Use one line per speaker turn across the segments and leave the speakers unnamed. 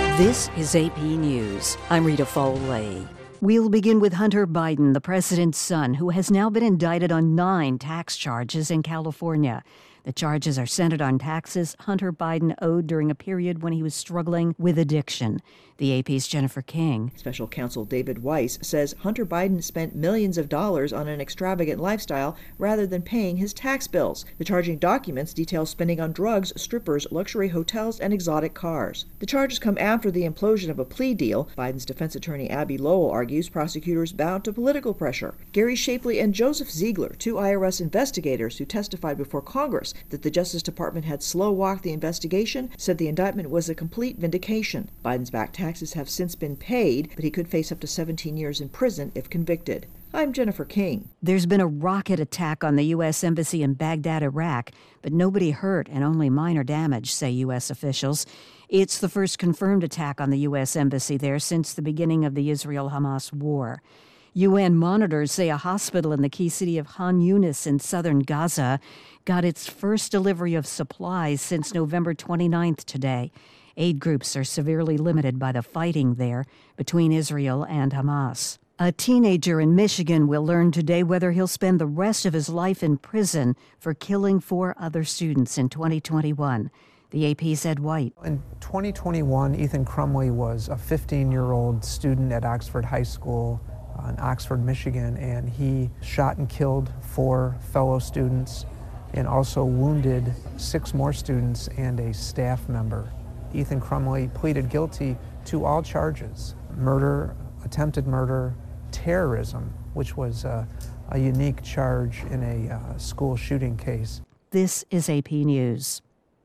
This is AP News. I'm Rita Foley. We'll begin with Hunter Biden, the president's son, who has now been indicted on 9 tax charges in California. The charges are centered on taxes Hunter Biden owed during a period when he was struggling with addiction. The AP's Jennifer King.
Special counsel David Weiss says Hunter Biden spent millions of dollars on an extravagant lifestyle rather than paying his tax bills. The charging documents detail spending on drugs, strippers, luxury hotels, and exotic cars. The charges come after the implosion of a plea deal. Biden's defense attorney Abby Lowell argues prosecutors bowed to political pressure. Gary Shapley and Joseph Ziegler, 2 IRS investigators who testified before Congress that the Justice Department had slow-walked the investigation, said the indictment was a complete vindication. Biden's back taxes have since been paid, but he could face up to 17 years in prison if convicted. I'm Jennifer King.
There's been a rocket attack on the U.S. Embassy in Baghdad, Iraq, but nobody hurt and only minor damage, say U.S. officials. It's the first confirmed attack on the U.S. Embassy there since the beginning of the Israel-Hamas war. UN monitors say a hospital in the key city of Han Yunis in southern Gaza got its first delivery of supplies since November 29th today. Aid groups are severely limited by the fighting there between Israel and Hamas. A teenager in Michigan will learn today whether he'll spend the rest of his life in prison for killing 4 other students in 2021. The AP's Ed White.
In 2021, Ethan Crumley was a 15-year-old student at Oxford High School in Oxford, Michigan, and he shot and killed 4 fellow students and also wounded 6 more students and a staff member. Ethan Crumley pleaded guilty to all charges: murder, attempted murder, terrorism, which was a unique charge in a school shooting case.
This is AP News.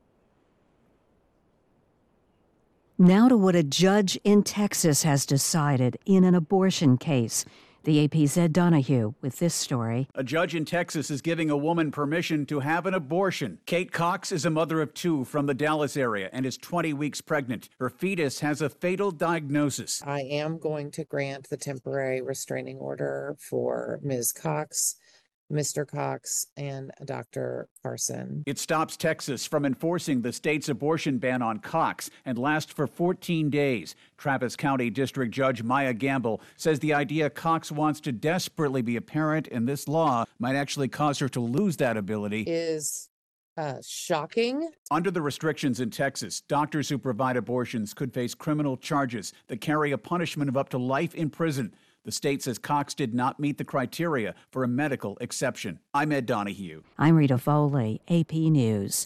Now to what a judge in Texas has decided in an abortion case. The AP's Ed Donahue with this story.
A judge in Texas is giving a woman permission to have an abortion. Kate Cox is a mother of 2 from the Dallas area and is 20 weeks pregnant. Her fetus has a fatal diagnosis.
I am going to grant the temporary restraining order for Ms. Cox, Mr. Cox, and Dr. Carson.
It stops Texas from enforcing the state's abortion ban on Cox and lasts for 14 days. Travis County District Judge Maya Gamble says the idea Cox wants to desperately be a parent in this law might actually cause her to lose that ability.
Is shocking.
Under the restrictions in Texas, doctors who provide abortions could face criminal charges that carry a punishment of up to life in prison. The state says Cox did not meet the criteria for a medical exception. I'm Ed Donahue.
I'm Rita Foley, AP News.